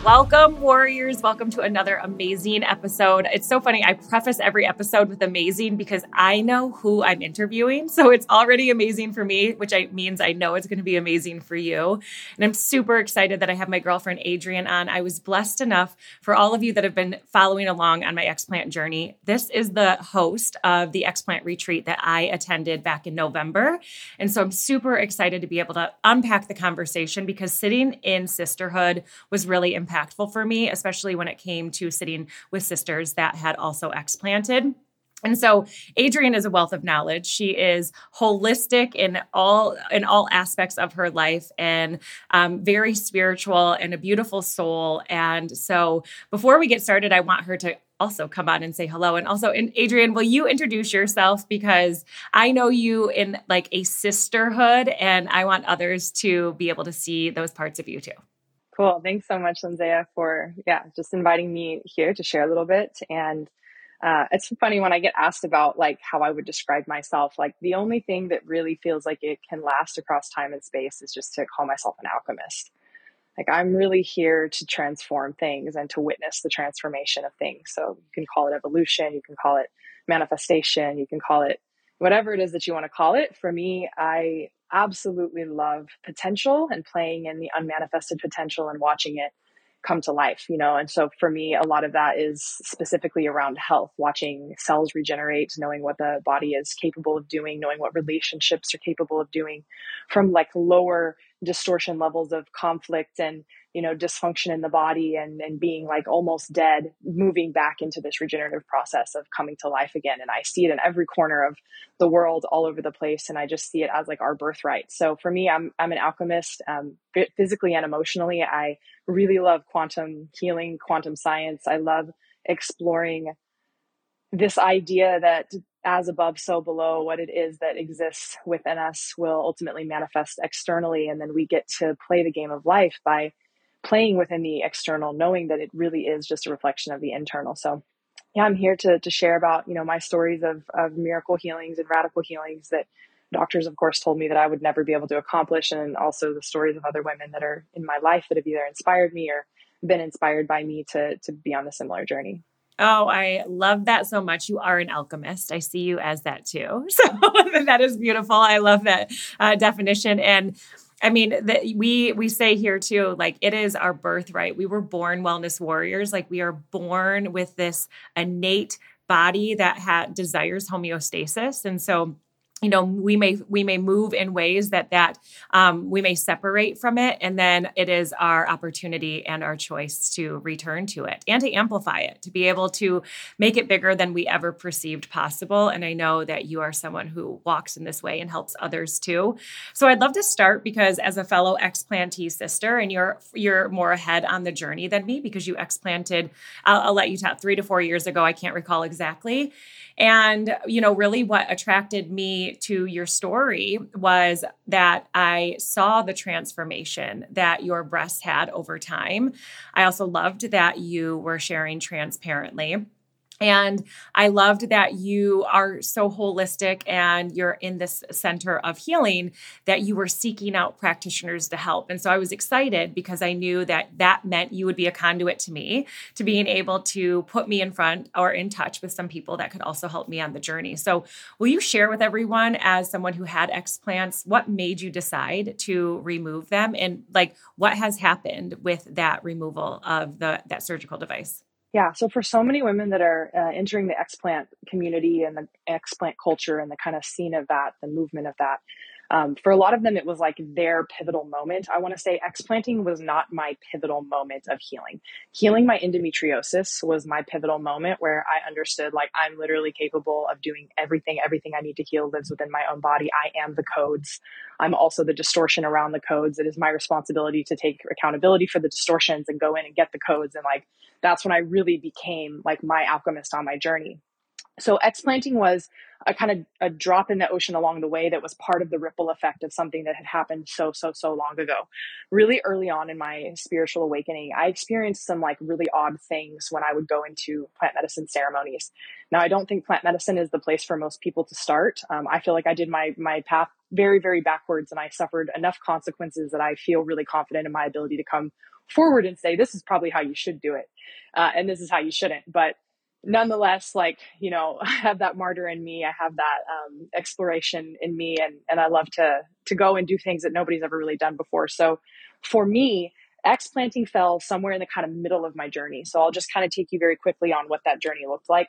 Welcome, warriors. Welcome to another amazing episode. It's so funny. I preface every episode with amazing because I know who I'm interviewing. So it's already amazing for me, which means I know it's going to be amazing for you. And I'm super excited that I have my girlfriend, Adrienne, on. I was blessed enough for all of you that have been following along on my explant journey. This is the host of the explant retreat that I attended back in November. And so I'm super excited to be able to unpack the conversation because sitting in sisterhood was really impactful for me, especially when it came to sitting with sisters that had also explanted. And so Adrienne is a wealth of knowledge. She is holistic in all aspects of her life and very spiritual and a beautiful soul. And so before we get started, I want her to also come on and say hello. And also, Adrienne, will you introduce yourself? Because I know you in like a sisterhood and I want others to be able to see those parts of you too. Cool. Thanks so much, Lindsay, for just inviting me here to share a little bit. And it's funny when I get asked about like how I would describe myself, like the only thing that really feels like it can last across time and space is just to call myself an alchemist. Like I'm really here to transform things and to witness the transformation of things. So you can call it evolution, you can call it manifestation, you can call it whatever it is that you want to call it. For me, I absolutely love potential and playing in the unmanifested potential and watching it come to life, And so for me, a lot of that is specifically around health, watching cells regenerate, knowing what the body is capable of doing, knowing what relationships are capable of doing from like lower distortion levels of conflict and, dysfunction in the body and being like almost dead, moving back into this regenerative process of coming to life again. And I see it in every corner of the world all over the place. And I just see it as like our birthright. So for me, I'm an alchemist, physically and emotionally. I really love quantum healing, quantum science. I love exploring this idea that as above, so below, what it is that exists within us will ultimately manifest externally. And then we get to play the game of life by playing within the external, knowing that it really is just a reflection of the internal. So I'm here to share about, my stories of miracle healings and radical healings that doctors, of course, told me that I would never be able to accomplish. And also the stories of other women that are in my life that have either inspired me or been inspired by me to be on a similar journey. Oh, I love that so much. You are an alchemist. I see you as that too. So that is beautiful. I love that definition. And I mean, we say here too, like it is our birthright. We were born wellness warriors. Like we are born with this innate body that desires homeostasis. And so we may move in ways that we may separate from it. And then it is our opportunity and our choice to return to it and to amplify it, to be able to make it bigger than we ever perceived possible. And I know that you are someone who walks in this way and helps others too. So I'd love to start because as a fellow explantee sister, and you're more ahead on the journey than me because you explanted, I'll let you talk 3 to 4 years ago. I can't recall exactly. And, really what attracted me to your story was that I saw the transformation that your breasts had over time. I also loved that you were sharing transparently. And I loved that you are so holistic and you're in this center of healing that you were seeking out practitioners to help. And so I was excited because I knew that meant you would be a conduit to me, to being able to put me in front or in touch with some people that could also help me on the journey. So will you share with everyone, as someone who had explants, what made you decide to remove them and like what has happened with that removal of that surgical device? Yeah. So for so many women that are entering the explant community and the explant culture and the kind of scene of that, the movement of that, for a lot of them, it was like their pivotal moment. I want to say explanting was not my pivotal moment of healing. Healing my endometriosis was my pivotal moment where I understood like I'm literally capable of doing everything. Everything I need to heal lives within my own body. I am the codes. I'm also the distortion around the codes. It is my responsibility to take accountability for the distortions and go in and get the codes. And like, that's when I really became like my alchemist on my journey. So explanting was a kind of a drop in the ocean along the way that was part of the ripple effect of something that had happened so long ago. Really early on in my spiritual awakening, I experienced some like really odd things when I would go into plant medicine ceremonies. Now, I don't think plant medicine is the place for most people to start. I feel like I did my path very, very backwards and I suffered enough consequences that I feel really confident in my ability to come forward and say, this is probably how you should do it. And this is how you shouldn't. But nonetheless, like, you know, I have that martyr in me. I have that exploration in me, and I love to go and do things that nobody's ever really done before. So for me, explanting fell somewhere in the kind of middle of my journey. So I'll just kind of take you very quickly on what that journey looked like.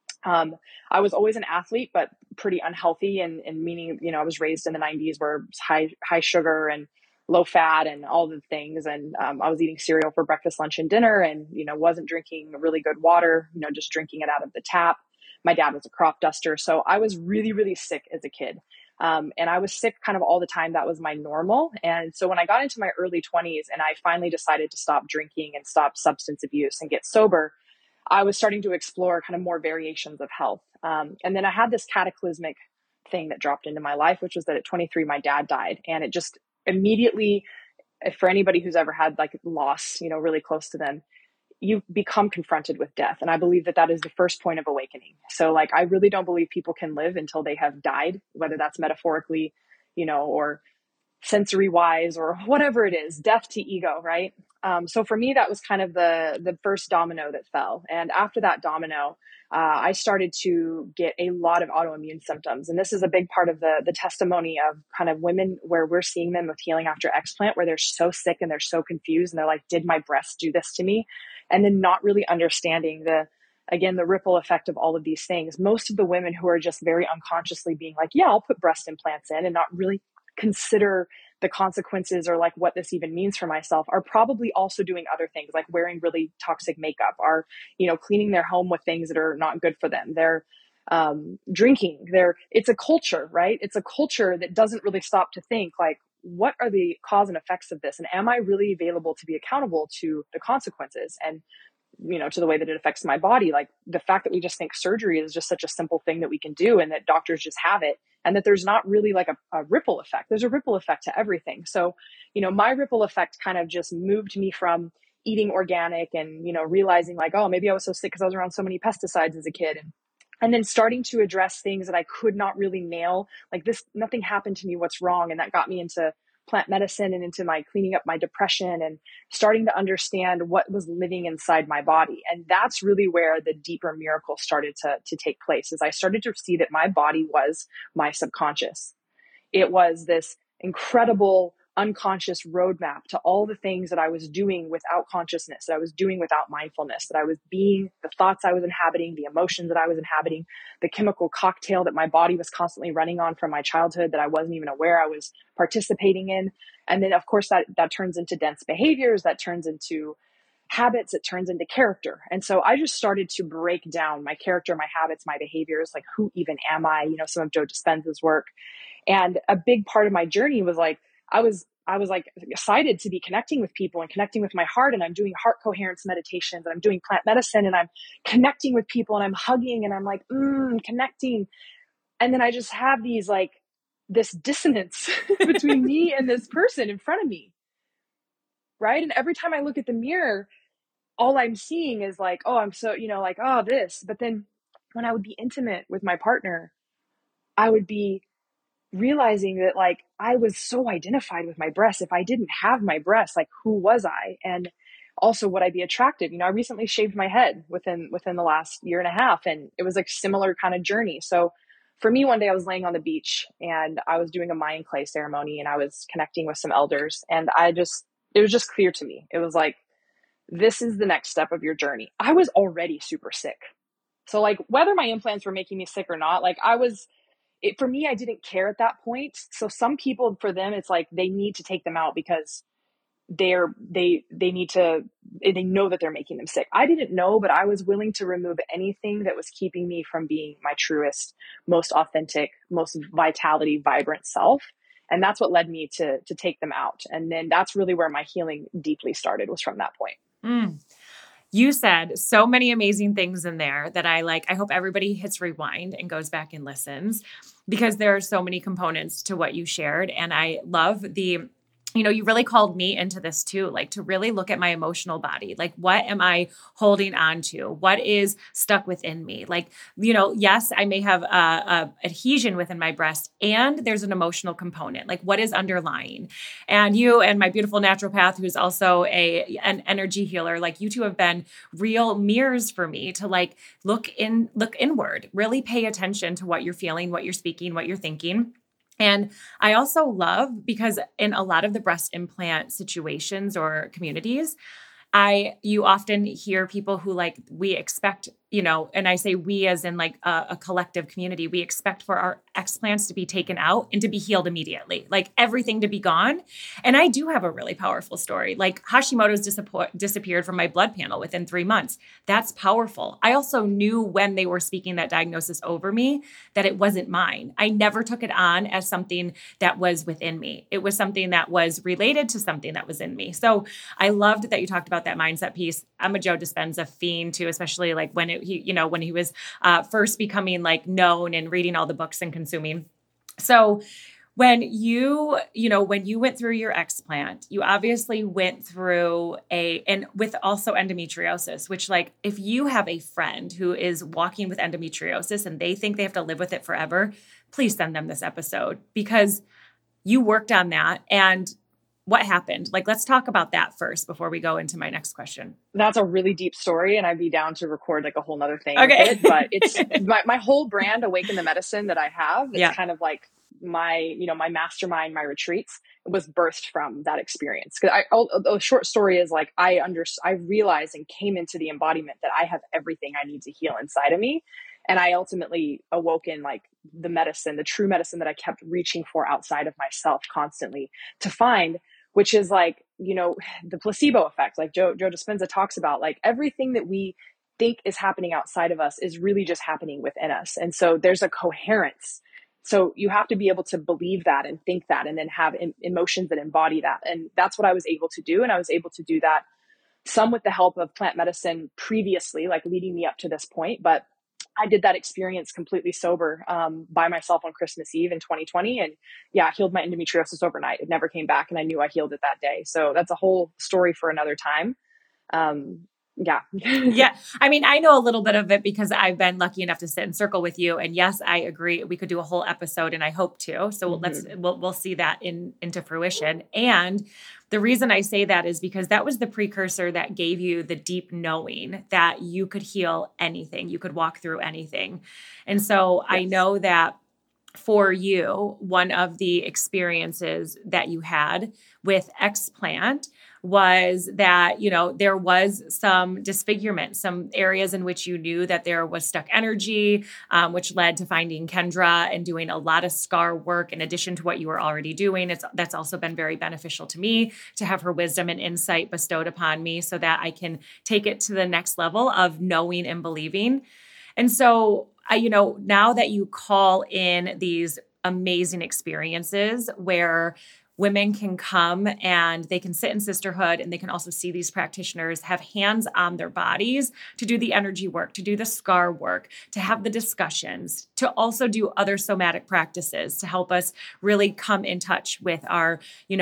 I was always an athlete, but pretty unhealthy, and meaning, you know, I was raised in the 90s where it's high sugar and low fat and all the things. And I was eating cereal for breakfast, lunch, and dinner, and, you know, wasn't drinking really good water, you know, just drinking it out of the tap. My dad was a crop duster. So I was really, really sick as a kid. And I was sick kind of all the time. That was my normal. And so when I got into my early 20s and I finally decided to stop drinking and stop substance abuse and get sober, I was starting to explore kind of more variations of health. And then I had this cataclysmic thing that dropped into my life, which was that at 23, my dad died. And it just immediately, for anybody who's ever had like loss, you know, really close to them, you become confronted with death. And I believe that that is the first point of awakening. So like, I really don't believe people can live until they have died, whether that's metaphorically, you know, or sensory wise or whatever it is, death to ego, right? So for me, that was kind of the first domino that fell. And after that domino, I started to get a lot of autoimmune symptoms. And this is a big part of the testimony of kind of women where we're seeing them with healing after explant, where they're so sick and they're so confused and they're like, did my breast do this to me? And then not really understanding the ripple effect of all of these things. Most of the women who are just very unconsciously being like, yeah, I'll put breast implants in, and not really consider the consequences or like what this even means for myself, are probably also doing other things like wearing really toxic makeup, are, you know, cleaning their home with things that are not good for them. They're drinking. It's a culture, right? It's a culture that doesn't really stop to think like, what are the cause and effects of this? And am I really available to be accountable to the consequences? And, you know, to the way that it affects my body. Like the fact that we just think surgery is just such a simple thing that we can do, and that doctors just have it, and that there's not really like a ripple effect. There's a ripple effect to everything. So, you know, my ripple effect kind of just moved me from eating organic and, you know, realizing like, oh, maybe I was so sick because I was around so many pesticides as a kid. And then starting to address things that I could not really nail, like this, nothing happened to me, what's wrong? And that got me into plant medicine and into my cleaning up my depression and starting to understand what was living inside my body. And that's really where the deeper miracle started to take place, as I started to see that my body was my subconscious. It was this incredible unconscious roadmap to all the things that I was doing without consciousness, that I was doing without mindfulness, that I was being, the thoughts I was inhabiting, the emotions that I was inhabiting, the chemical cocktail that my body was constantly running on from my childhood that I wasn't even aware I was participating in. And then of course that turns into dense behaviors, that turns into habits, it turns into character. And so I just started to break down my character, my habits, my behaviors, like who even am I? You know, some of Joe Dispenza's work. And a big part of my journey was like, I was like excited to be connecting with people and connecting with my heart. And I'm doing heart coherence meditations, and I'm doing plant medicine, and I'm connecting with people, and I'm hugging, and I'm like, connecting. And then I just have these like this dissonance between me and this person in front of me. Right. And every time I look at the mirror, all I'm seeing is like, oh, I'm so, you know, like, oh, this. But then when I would be intimate with my partner, I would be realizing that like I was so identified with my breasts. If I didn't have my breasts, like who was I? And also would I be attractive? You know, I recently shaved my head within the last year and a half, and it was like similar kind of journey. So for me, one day I was laying on the beach and I was doing a Mayan clay ceremony, and I was connecting with some elders, and it was just clear to me. It was like, this is the next step of your journey. I was already super sick. So like whether my implants were making me sick or not, like for me, I didn't care at that point. So some people, for them, it's like they need to take them out because they know that they're making them sick. I didn't know, but I was willing to remove anything that was keeping me from being my truest, most authentic, most vitality, vibrant self. And that's what led me to take them out. And then that's really where my healing deeply started, was from that point. You said so many amazing things in there that I hope everybody hits rewind and goes back and listens, because there are so many components to what you shared. And I love the you really called me into this too, like to really look at my emotional body. Like, what am I holding on to? What is stuck within me? Like, yes, I may have a adhesion within my breast and there's an emotional component. Like, what is underlying? And you and my beautiful naturopath, who's also an energy healer, like you two have been real mirrors for me to like look inward, really pay attention to what you're feeling, what you're speaking, what you're thinking. And I also love because in a lot of the breast implant situations or communities, you often hear people who like, we expect, and I say we as in like a collective community, we expect for our explants to be taken out and to be healed immediately, like everything to be gone. And I do have a really powerful story. Like Hashimoto's disappeared from my blood panel within 3 months. That's powerful. I also knew when they were speaking that diagnosis over me that it wasn't mine. I never took it on as something that was within me. It was something that was related to something that was in me. So I loved that you talked about that mindset piece. I'm a Joe Dispenza fiend too, especially like when he was first becoming like known and reading all the books and consuming. So when when you went through your explant, you obviously went through and with also endometriosis, which like if you have a friend who is walking with endometriosis and they think they have to live with it forever, please send them this episode because you worked on that. And what happened? Like, let's talk about that first before we go into my next question. That's a really deep story, and I'd be down to record like a whole nother thing Okay. with it. But it's my whole brand, Awaken the Medicine, that I have. It's kind of like my mastermind, my retreats was birthed from that experience. Because a short story is like I realized and came into the embodiment that I have everything I need to heal inside of me. And I ultimately awoken like the medicine, the true medicine that I kept reaching for outside of myself constantly to find, which is like, the placebo effect, like Joe Dispenza talks about, like everything that we think is happening outside of us is really just happening within us. And so there's a coherence. So you have to be able to believe that and think that, and then have emotions that embody that. And that's what I was able to do. And I was able to do that some with the help of plant medicine previously, like leading me up to this point. But I did that experience completely sober by myself on Christmas Eve in 2020. And yeah, I healed my endometriosis overnight. It never came back. And I knew I healed it that day. So that's a whole story for another time. Yeah. Yeah. I mean, I know a little bit of it because I've been lucky enough to sit in circle with you. And yes, I agree. We could do a whole episode and I hope to. So we'll see that into fruition. And the reason I say that is because that was the precursor that gave you the deep knowing that you could heal anything. You could walk through anything. And so I know that for you, one of the experiences that you had with explant was that, there was some disfigurement, some areas in which you knew that there was stuck energy, which led to finding Kendra and doing a lot of scar work in addition to what you were already doing. That's also been very beneficial to me to have her wisdom and insight bestowed upon me so that I can take it to the next level of knowing and believing. And so, now that you call in these amazing experiences where women can come and they can sit in sisterhood and they can also see these practitioners have hands on their bodies to do the energy work, to do the scar work, to have the discussions, to also do other somatic practices to help us really come in touch with the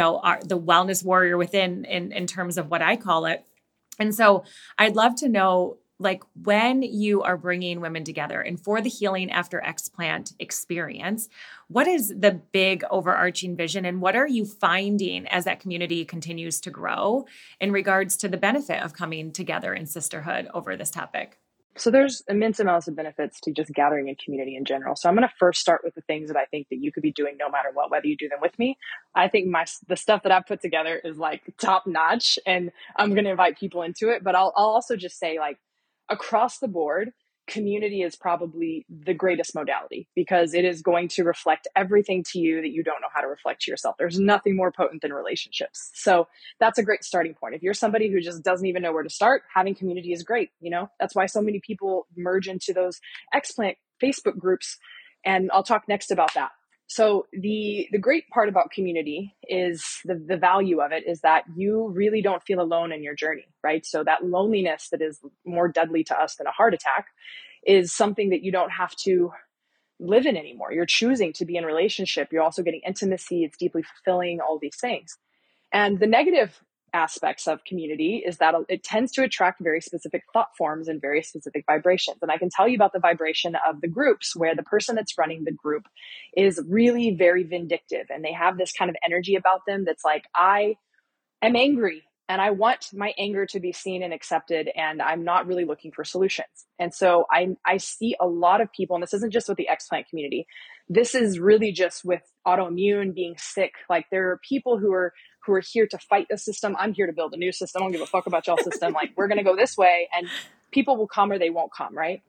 wellness warrior within in terms of what I call it. And so I'd love to know, like when you are bringing women together and for the healing after explant experience, what is the big overarching vision and what are you finding as that community continues to grow in regards to the benefit of coming together in sisterhood over this topic? So there's immense amounts of benefits to just gathering in community in general. So I'm going to first start with the things that I think that you could be doing no matter what, whether you do them with me. I think the stuff that I've put together is like top notch and I'm going to invite people into it. But I'll also just say, like, across the board, community is probably the greatest modality because it is going to reflect everything to you that you don't know how to reflect to yourself. There's nothing more potent than relationships. So that's a great starting point. If you're somebody who just doesn't even know where to start, having community is great. That's why so many people merge into those explant Facebook groups. And I'll talk next about that. So the great part about community is the value of it is that you really don't feel alone in your journey, right? So that loneliness that is more deadly to us than a heart attack is something that you don't have to live in anymore. You're choosing to be in relationship. You're also getting intimacy. It's deeply fulfilling, all these things. And the negative aspects of community is that it tends to attract very specific thought forms and very specific vibrations. And I can tell you about the vibration of the groups where the person that's running the group is really very vindictive, and they have this kind of energy about them that's like, I am angry and I want my anger to be seen and accepted, and I'm not really looking for solutions. And so I see a lot of people, and this isn't just with the explant community, this is really just with autoimmune, being sick. Like, there are people who are here to fight the system. I'm here to build a new system. I don't give a fuck about y'all system. Like, we're going to go this way, and people will come or they won't come, right?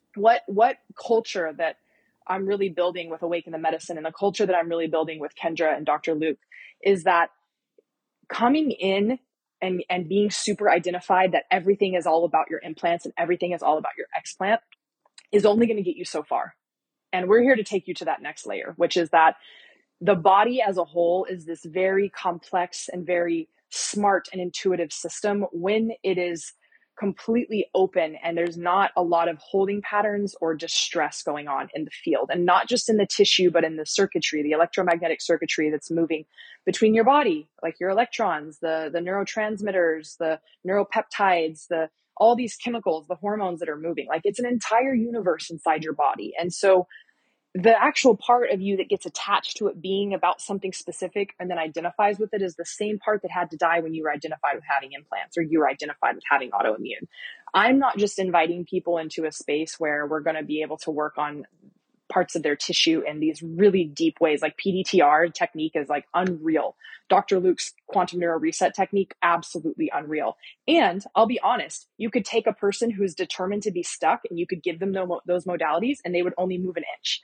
What culture that I'm really building with Awaken the Medicine, and the culture that I'm really building with Kendra and Dr. Luke, is that coming in and being super identified that everything is all about your implants and everything is all about your explant is only going to get you so far. And we're here to take you to that next layer, which is that the body as a whole is this very complex and very smart and intuitive system when it is completely open and there's not a lot of holding patterns or distress going on in the field, and not just in the tissue, but in the circuitry, the electromagnetic circuitry that's moving between your body, like your electrons, the neurotransmitters, the neuropeptides, all these chemicals, the hormones that are moving. Like, it's an entire universe inside your body. And so the actual part of you that gets attached to it being about something specific and then identifies with it is the same part that had to die when you were identified with having implants or you were identified with having autoimmune. I'm not just inviting people into a space where we're going to be able to work on parts of their tissue in these really deep ways. Like, PDTR technique is like unreal. Dr. Luke's quantum neuro reset technique, absolutely unreal. And I'll be honest, you could take a person who's determined to be stuck and you could give them those modalities and they would only move an inch.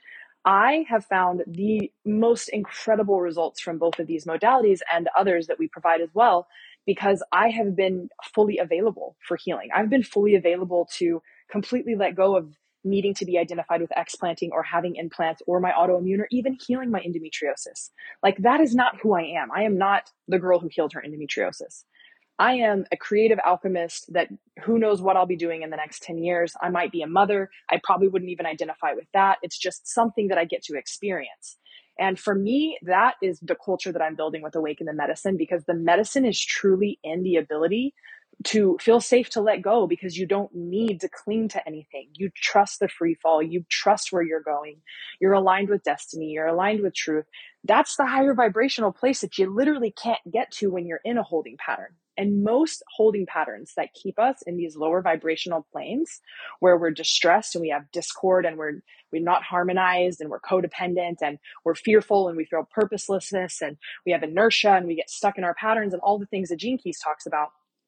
I have found the most incredible results from both of these modalities and others that we provide as well, because I have been fully available for healing. I've been fully available to completely let go of needing to be identified with explanting or having implants or my autoimmune or even healing my endometriosis. Like, that is not who I am. I am not the girl who healed her endometriosis. I am a creative alchemist that who knows what I'll be doing in the next 10 years. I might be a mother. I probably wouldn't even identify with that. It's just something that I get to experience. And for me, that is the culture that I'm building with Awaken the Medicine, because the medicine is truly in the ability to feel safe to let go, because you don't need to cling to anything. You trust the free fall. You trust where you're going. You're aligned with destiny. You're aligned with truth. That's the higher vibrational place that you literally can't get to when you're in a holding pattern. And most holding patterns that keep us in these lower vibrational planes where we're distressed and we have discord and we're not harmonized and we're codependent and we're fearful and we feel purposelessness and we have inertia and we get stuck in our patterns and all the things that Gene Keys talks about.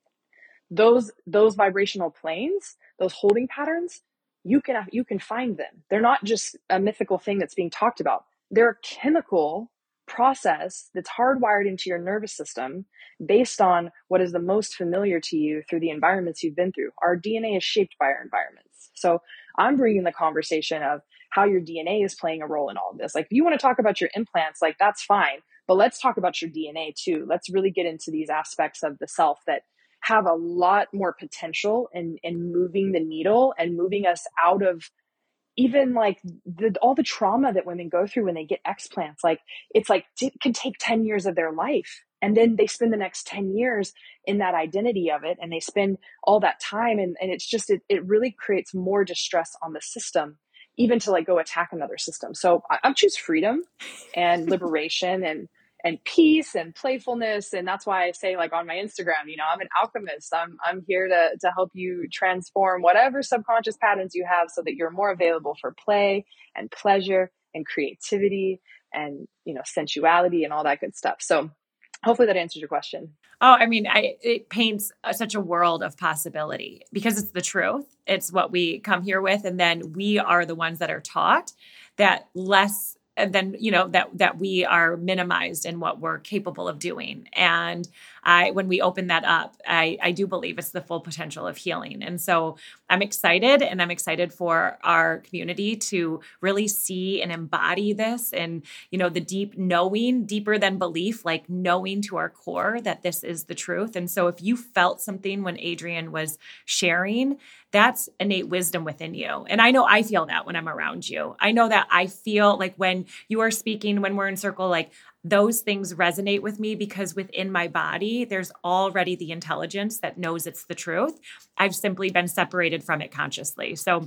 Those vibrational planes, those holding patterns, you can find them. They're not just a mythical thing that's being talked about. They're a chemical process that's hardwired into your nervous system based on what is the most familiar to you through the environments you've been through. Our DNA is shaped by our environments. So I'm bringing the conversation of how your DNA is playing a role in all of this. Like, if you want to talk about your implants, like, that's fine, but let's talk about your DNA too. Let's really get into these aspects of the self that have a lot more potential in moving the needle and moving us out of even like all the trauma that women go through when they get explants. Like, it's like it can take 10 years of their life. And then they spend the next 10 years in that identity of it. And they spend all that time. And it's just, it really creates more distress on the system, even to like go attack another system. So I choose freedom and liberation and peace and playfulness. And that's why I say, like, on my Instagram, I'm an alchemist. I'm here to help you transform whatever subconscious patterns you have so that you're more available for play and pleasure and creativity and, sensuality and all that good stuff. So hopefully that answers your question. Oh, I mean, it paints such a world of possibility because it's the truth. It's what we come here with. And then we are the ones that are taught that less than, that we are minimized in what we're capable of doing. And when we open that up, I do believe it's the full potential of healing. And so I'm excited, and I'm excited for our community to really see and embody this and, the deep knowing, deeper than belief, like knowing to our core that this is the truth. And so if you felt something when Adrienne was sharing, that's innate wisdom within you. And I know I feel that when I'm around you. I know that I feel like when you are speaking, when we're in circle, like those things resonate with me because within my body, there's already the intelligence that knows it's the truth. I've simply been separated from it consciously. So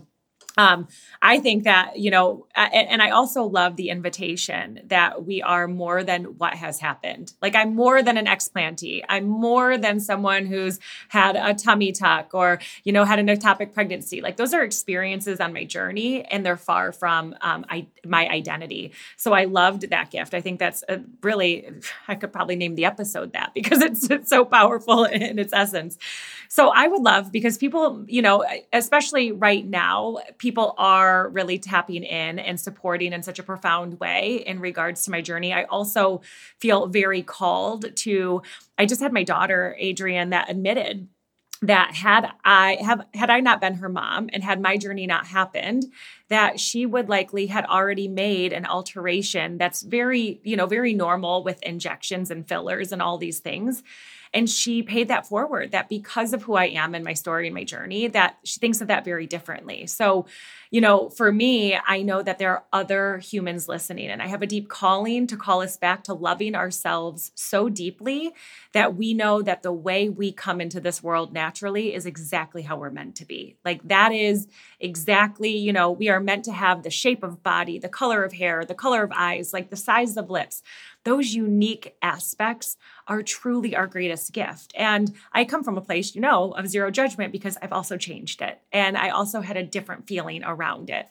I think that, and I also love the invitation that we are more than what has happened. Like I'm more than an explantee. I'm more than someone who's had a tummy tuck or, had an ectopic pregnancy. Like those are experiences on my journey and they're far from my identity. So I loved that gift. I think that's really, I could probably name the episode that because it's so powerful in its essence. So I would love, because people, especially right now, people are really tapping in and supporting in such a profound way in regards to my journey. I also feel very called to, I just had my daughter, Adrienne, that admitted that had I not been her mom and had my journey not happened, that she would likely had already made an alteration that's very, very normal with injections and fillers and all these things. And she paid that forward, that because of who I am and my story and my journey, that she thinks of that very differently. So, for me, I know that there are other humans listening, and I have a deep calling to call us back to loving ourselves so deeply that we know that the way we come into this world naturally is exactly how we're meant to be. Like that is exactly, we are meant to have the shape of body, the color of hair, the color of eyes, like the size of lips. Those unique aspects are truly our greatest gift. And I come from a place, of zero judgment because I've also changed it. And I also had a different feeling around it.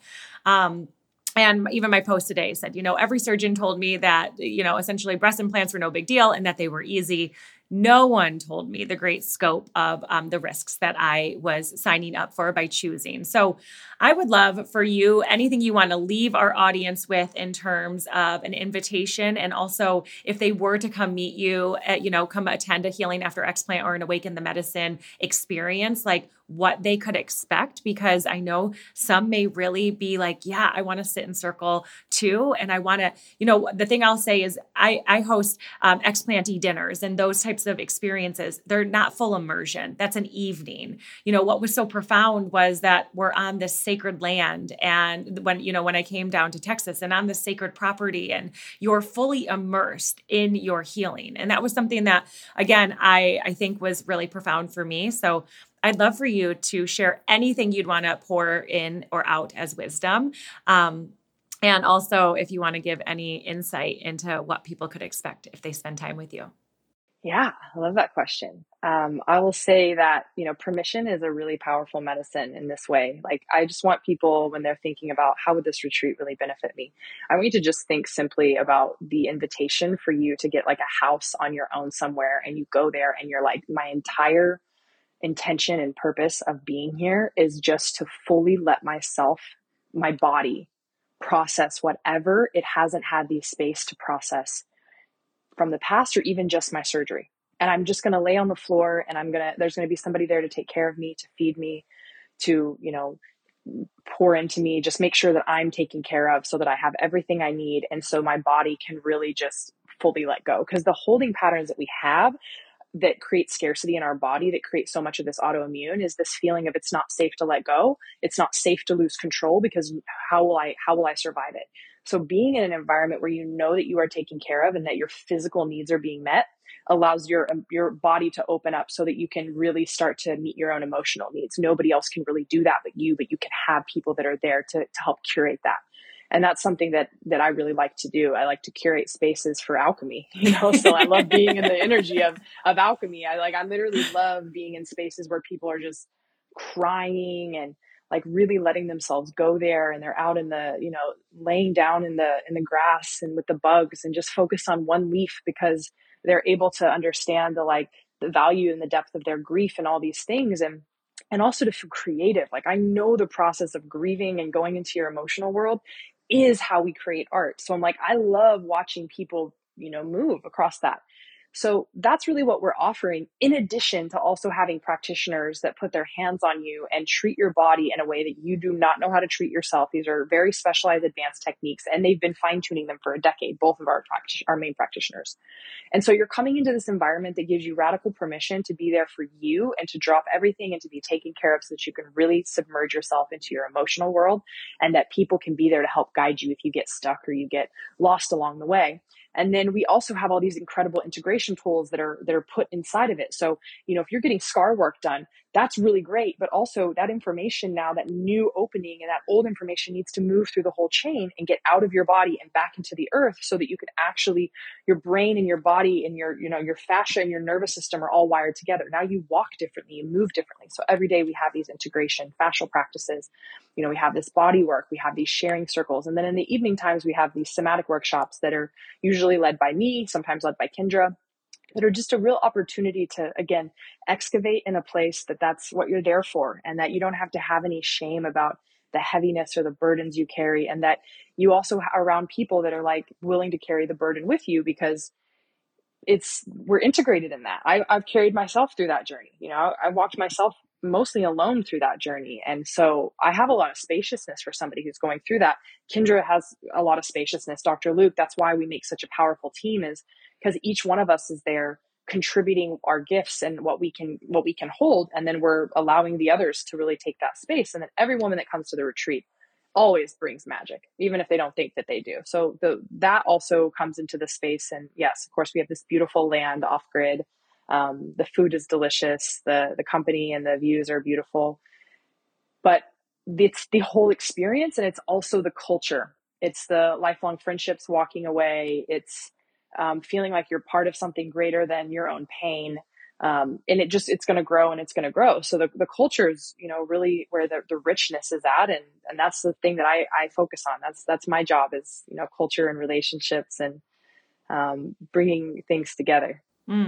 And even my post today said, every surgeon told me that, essentially breast implants were no big deal and that they were easy. No one told me the great scope of the risks that I was signing up for by choosing. So I would love for you, anything you want to leave our audience with in terms of an invitation. And also if they were to come meet you at, come attend a Healing After Explant or an Awaken the Medicine experience, like what they could expect, because I know some may really be like, yeah, I want to sit in circle too. And I want to, the thing I'll say is I host explantee dinners and those types of experiences. They're not full immersion. That's an evening. What was so profound was that we're on this sacred land. And when I came down to Texas and on this sacred property, and you're fully immersed in your healing. And that was something that, again, I think was really profound for me. So I'd love for you to share anything you'd want to pour in or out as wisdom. And also if you want to give any insight into what people could expect if they spend time with you. Yeah, I love that question. I will say that, permission is a really powerful medicine in this way. Like, I just want people, when they're thinking about how would this retreat really benefit me, I want you to just think simply about the invitation for you to get like a house on your own somewhere, and you go there and you're like, my entire intention and purpose of being here is just to fully let myself, my body, process whatever it hasn't had the space to process from the past, or even just my surgery. And I'm just going to lay on the floor, and there's going to be somebody there to take care of me, to feed me, to, pour into me, just make sure that I'm taken care of so that I have everything I need. And so my body can really just fully let go. Because the holding patterns that we have that create scarcity in our body, that create so much of this autoimmune, is this feeling of it's not safe to let go. It's not safe to lose control, because how will I survive it? So being in an environment where you know that you are taken care of and that your physical needs are being met allows your body to open up so that you can really start to meet your own emotional needs. Nobody else can really do that but you can have people that are there to help curate that. And that's something that I really like to do. I like to curate spaces for alchemy, so I love being in the energy of alchemy. I literally love being in spaces where people are just crying and like really letting themselves go there. And they're out in the, laying down in the grass and with the bugs and just focus on one leaf, because they're able to understand the value and the depth of their grief and all these things. And also to feel creative. Like, I know the process of grieving and going into your emotional world is how we create art. So I'm like, I love watching people, move across that. So that's really what we're offering, in addition to also having practitioners that put their hands on you and treat your body in a way that you do not know how to treat yourself. These are very specialized, advanced techniques, and they've been fine-tuning them for a decade, both of our main practitioners. And so you're coming into this environment that gives you radical permission to be there for you and to drop everything and to be taken care of, so that you can really submerge yourself into your emotional world, and that people can be there to help guide you if you get stuck or you get lost along the way. And then we also have all these incredible integration tools that are put inside of it. So, if you're getting scar work done, that's really great. But also that information now, that new opening and that old information needs to move through the whole chain and get out of your body and back into the earth so that you can actually, your brain and your body and your fascia and your nervous system are all wired together. Now you walk differently, you move differently. So every day we have these integration fascial practices. We have this body work, we have these sharing circles. And then in the evening times, we have these somatic workshops that are usually led by me, sometimes led by Kendra, that are just a real opportunity to, again, excavate in a place that's what you're there for, and that you don't have to have any shame about the heaviness or the burdens you carry, and that you also are around people that are like willing to carry the burden with you, because we're integrated in that. I've carried myself through that journey. I walked myself mostly alone through that journey. And so I have a lot of spaciousness for somebody who's going through that. Kendra has a lot of spaciousness. Dr. Luke, that's why we make such a powerful team, is because each one of us is there contributing our gifts and what we can hold. And then we're allowing the others to really take that space. And then every woman that comes to the retreat always brings magic, even if they don't think that they do. So that also comes into the space. And yes, of course, we have this beautiful land off grid. The food is delicious. The company and the views are beautiful, but it's the whole experience. And it's also the culture. It's the lifelong friendships walking away. It's feeling like you're part of something greater than your own pain. And it's going to grow and it's going to grow. So the culture is, really where the richness is at. And that's the thing that I focus on. That's my job, is, culture and relationships and bringing things together.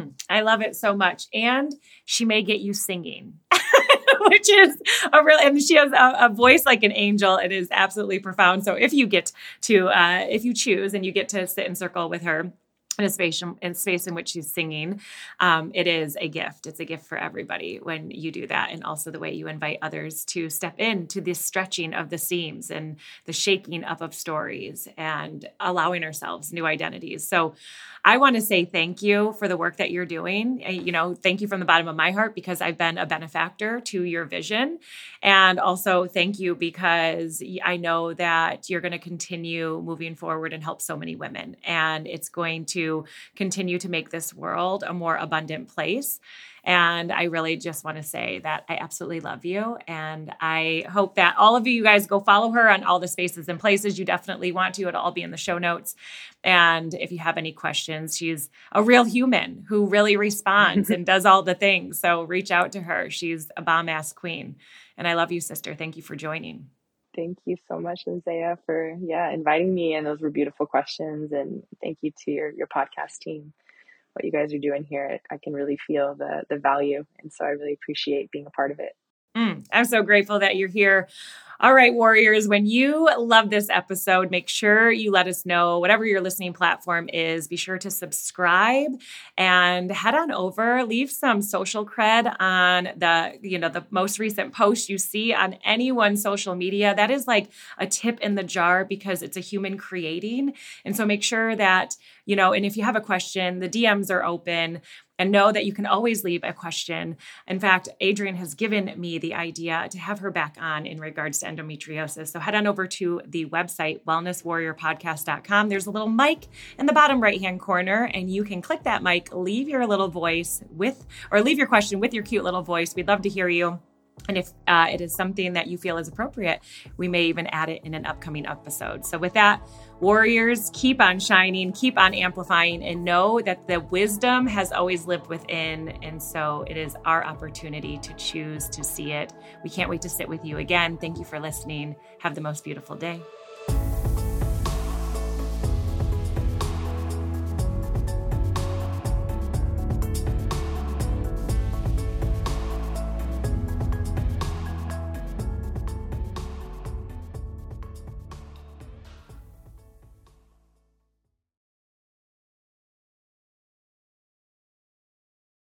I love it so much. And she may get you singing, which is and she has a voice like an angel. It is absolutely profound. So if you get to, if you choose and you get to sit in circle with her in a space in which she's singing, it is a gift. It's a gift for everybody when you do that. And also the way you invite others to step into this stretching of the seams and the shaking up of stories and allowing ourselves new identities. So I want to say thank you for the work that you're doing. Thank you from the bottom of my heart, because I've been a benefactor to your vision. And also thank you because I know that you're going to continue moving forward and help so many women. And it's going to continue to make this world a more abundant place. And I really just want to say that I absolutely love you. And I hope that all of you guys go follow her on all the spaces and places you definitely want to. It'll all be in the show notes. And if you have any questions, she's a real human who really responds and does all the things. So reach out to her. She's a bomb-ass queen. And I love you, sister. Thank you for joining. Thank you so much, Lindsaya, for inviting me. And those were beautiful questions. And thank you to your podcast team. What you guys are doing here, I can really feel the value. And so I really appreciate being a part of it. I'm so grateful that you're here. All right, warriors, when you love this episode, make sure you let us know. Whatever your listening platform is, be sure to subscribe and head on over, leave some social cred on the most recent post you see on anyone's social media. That is like a tip in the jar, because it's a human creating. And so make sure that, and if you have a question, the DMs are open. And know that you can always leave a question. In fact, Adrienne has given me the idea to have her back on in regards to endometriosis. So head on over to the website, wellnesswarriorpodcast.com. There's a little mic in the bottom right-hand corner, and you can click that mic, leave your little voice leave your question with your cute little voice. We'd love to hear you. And if it is something that you feel is appropriate, we may even add it in an upcoming episode. So with that, warriors, keep on shining, keep on amplifying, and know that the wisdom has always lived within. And so it is our opportunity to choose to see it. We can't wait to sit with you again. Thank you for listening. Have the most beautiful day.